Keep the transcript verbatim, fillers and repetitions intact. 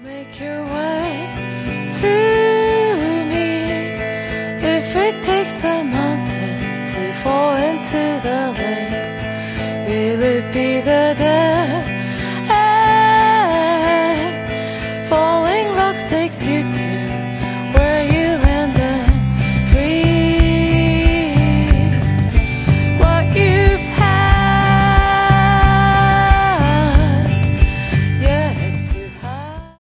Make your way to me. If it takes a mountain to fall into the lake, will it be the day? Falling rocks takes you to